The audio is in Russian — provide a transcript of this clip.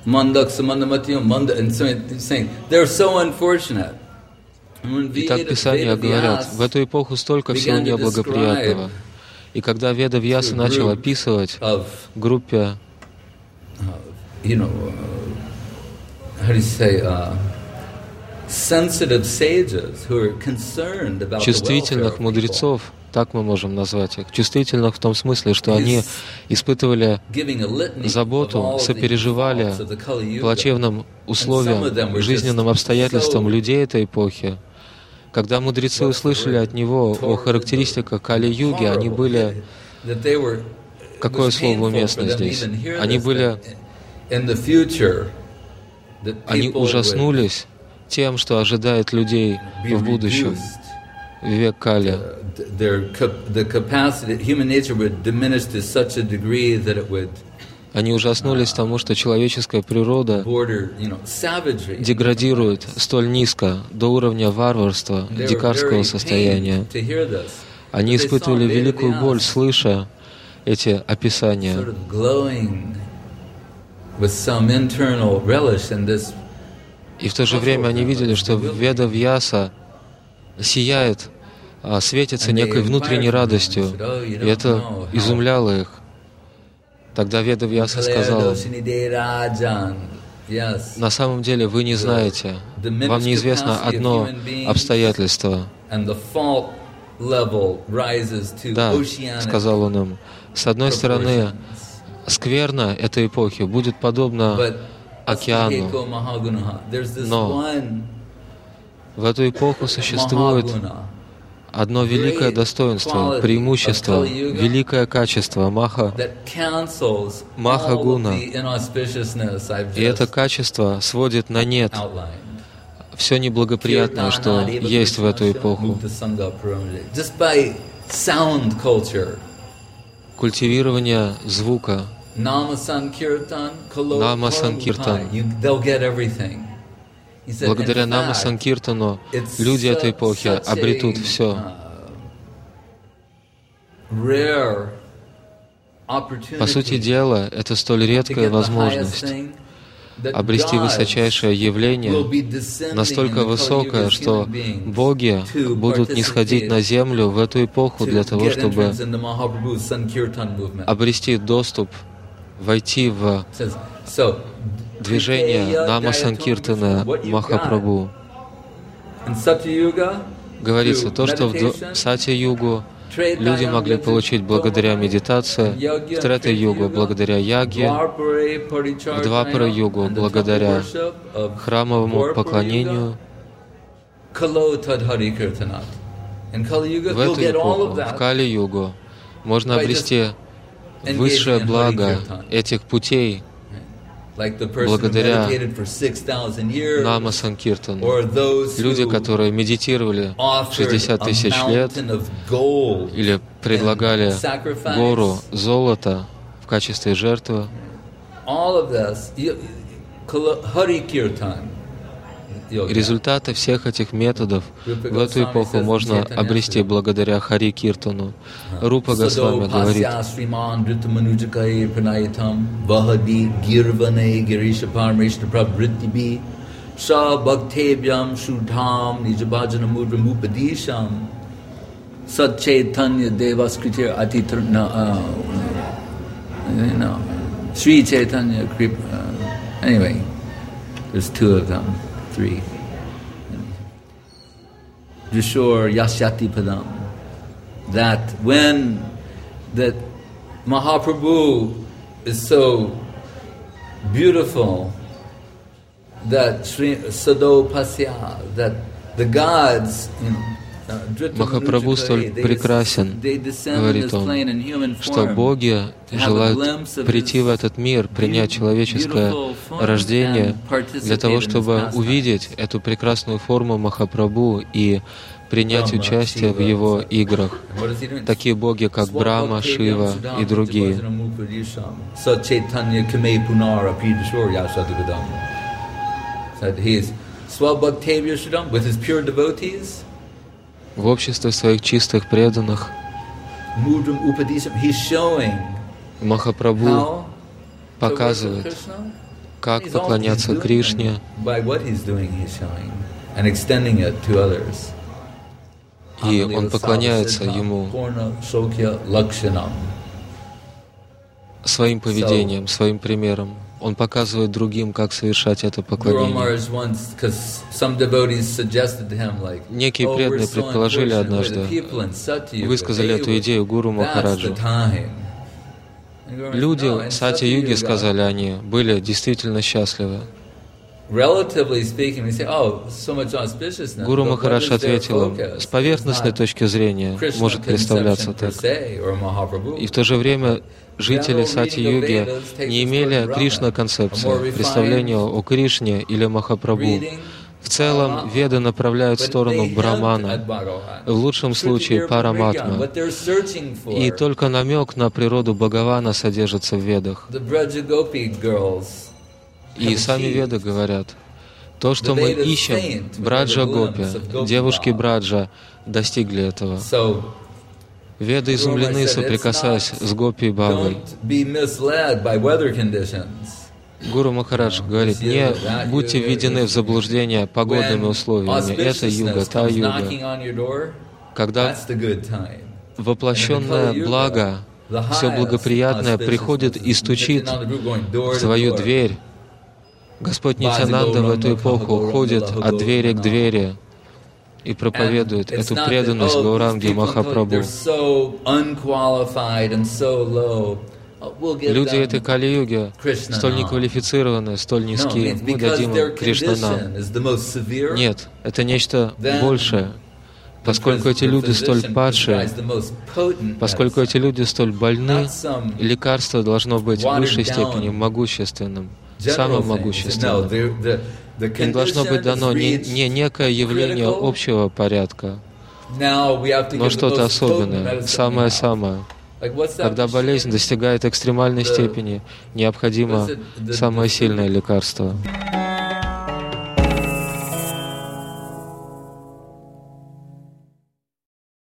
И так Писания говорят, в эту эпоху столько всего неблагоприятного. И когда Веда Вьяса начал описывать группе чувствительных мудрецов, так мы можем назвать их, чувствительных в том смысле, что они испытывали заботу, сопереживали плачевным условиям, жизненным обстоятельствам людей этой эпохи. Когда мудрецы услышали от него о характеристиках Кали-юги, они были... Какое слово уместно здесь? Они ужаснулись тем, что ожидает людей в будущем, в век Кали. Они ужаснулись тому, что человеческая природа деградирует столь низко, до уровня варварства, дикарского состояния. Они испытывали великую боль, слыша эти описания. И в то же время они видели, что Веда Вьяса сияет, светится некой внутренней радостью, и это изумляло их. Тогда Веда Вьяса сказал: на самом деле вы не знаете, вам неизвестно одно обстоятельство. Да, сказал он им, с одной стороны, скверна этой эпохи будет подобна океану, но в эту эпоху существует одно великое достоинство, преимущество, великое качество Маха-гуна. И это качество сводит на нет все неблагоприятное, что есть в эту эпоху. Культивирование звука, Нама-санкиртан. Благодаря Нама-санкиртану люди этой эпохи обретут все. По сути дела, это столь редкая возможность обрести высочайшее явление, настолько высокое, что боги будут нисходить на землю в эту эпоху для того, чтобы обрести доступ, войти в движение Нама-санкиртана Махапрабху. Говорится, то, что в Сатья-югу люди могли получить благодаря медитации, в Трета-югу благодаря яге, в Двапара-югу благодаря храмовому поклонению. В эту эпоху, в Кали-югу, можно обрести высшее благо этих путей благодаря Нама-санкиртану. Люди, которые медитировали 60 тысяч лет или предлагали гору золота в качестве жертвы. Результаты всех этих методов в эту эпоху можно обрести благодаря Хари Киртану. Рупа Госвами говорит: anyway, there's two of them. 3. Vishor Yasyati Padam. That when that Mahaprabhu is so beautiful, that Sri Sado Pasya, that the gods, Махапрабху столь прекрасен, говорит он, что боги желают прийти в этот мир, принять человеческое рождение для того, чтобы увидеть эту прекрасную форму Махапрабху и принять участие в его играх. Такие боги, как Брахма, Шива и другие. В обществе своих чистых преданных Махапрабху показывает, как поклоняться Кришне. И он поклоняется ему своим поведением, своим примером. Он показывает другим, как совершать это поклонение. Некие преданные предположили однажды, высказали эту идею Гуру Махараджу. Люди Сатья-юги, сказали они, были действительно счастливы. Гуру Махарадж ответил им, с поверхностной точки зрения может представляться так. И в то же время жители Сатья-юги не имели Кришна-концепции, представления о Кришне или Махапрабху. В целом, веды направляют в сторону Брамана, в лучшем случае Параматма. И только намек на природу Бхагавана содержится в ведах. И сами веды говорят, то, что мы ищем, Браджа-гопи, девушки Браджа, достигли этого. Веды изумлены, соприкасаясь с Гопи и Бхавой. Гуру Махарадж говорит, не будьте введены в заблуждение погодными условиями. Это юга, та юга. Когда воплощенное благо, все благоприятное приходит и стучит в твою дверь. Господь Нитьянанда в эту эпоху ходит от двери к двери и проповедует эту преданность Гауранге Махапрабху. Люди этой Кали-юги столь неквалифицированные, столь низкие, мы дадим им Кришнанам. Нет, это нечто большее. Поскольку эти люди столь падшие, поскольку эти люди столь больны, лекарство должно быть в высшей степени могущественным, самым могущественным. Им должно быть дано не некое явление общего порядка, но что-то особенное, самое-самое. Когда болезнь достигает экстремальной степени, необходимо самое сильное лекарство.